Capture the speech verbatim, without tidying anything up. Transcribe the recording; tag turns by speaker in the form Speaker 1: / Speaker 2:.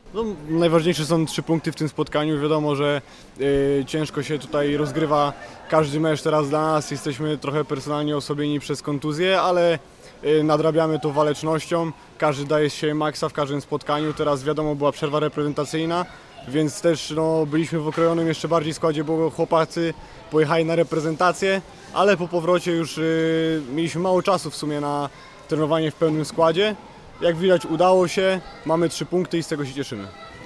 Speaker 1: No, najważniejsze są trzy punkty w tym spotkaniu. Wiadomo, że y, ciężko się tutaj rozgrywa każdy mecz teraz dla nas. Jesteśmy trochę personalnie osłabieni przez kontuzję, ale y, nadrabiamy to walecznością. Każdy daje się maksa w każdym spotkaniu. Teraz wiadomo, była przerwa reprezentacyjna, więc też no, byliśmy w okrojonym jeszcze bardziej składzie, bo chłopacy pojechali na reprezentację, ale po powrocie już y, mieliśmy mało czasu w sumie na trenowanie w pełnym składzie. Jak widać, udało się, mamy trzy punkty i z tego się cieszymy.